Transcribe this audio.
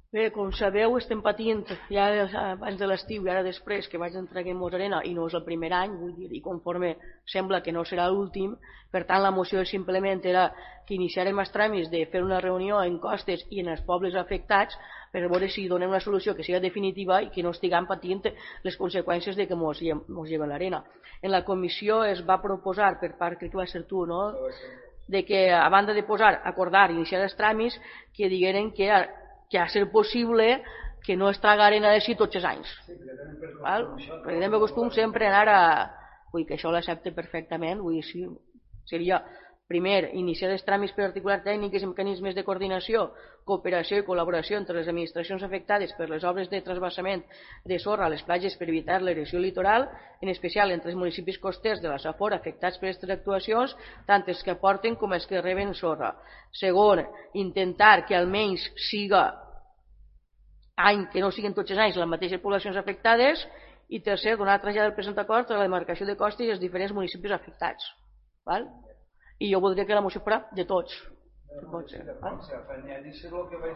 Bé, com sabeu, estem patint ja abans de l'estiu i ara després que vaig entrar a Mos Arena i no és el primer any, vull dir, i conforme sembla que no serà l'últim, per tant la moció simplement era que iniciarem els tràmits de fer una reunió en Costes i en els pobles afectats per veure si donem una solució que sigui definitiva i que no estiguem patint les conseqüències de que mos lleven l'arena. En la comissió es va proposar per part, crec que va ser tu, no?, de que a banda de acordar, iniciar els tràmits, que digueren que a ser possible que no es tragaren així tots els anys. Perquè tenim per costum sempre anar a... Vull que això l'accepte perfectament, vull dir, sí, seria primer iniciar els tràmits per articular tècniques i mecanismes de coordinació, cooperació i col·laboració entre les administracions afectades per les obres de transvasament de sorra a les platges per evitar l'erosió litoral, en especial entre els municipis costers de la Safor afectats per aquestes actuacions, tant els que aporten com els que reben sorra. Segon, intentar que almenys siga any, que no siguin tots els anys les mateixes poblacions afectades. I tercer, donar trasllat del present acord a la demarcació de costes i als diferents municipis afectats. Val? I jo voldria que la moció fos de tots. Sí, de pot ser. Afanyar-hi el que vaig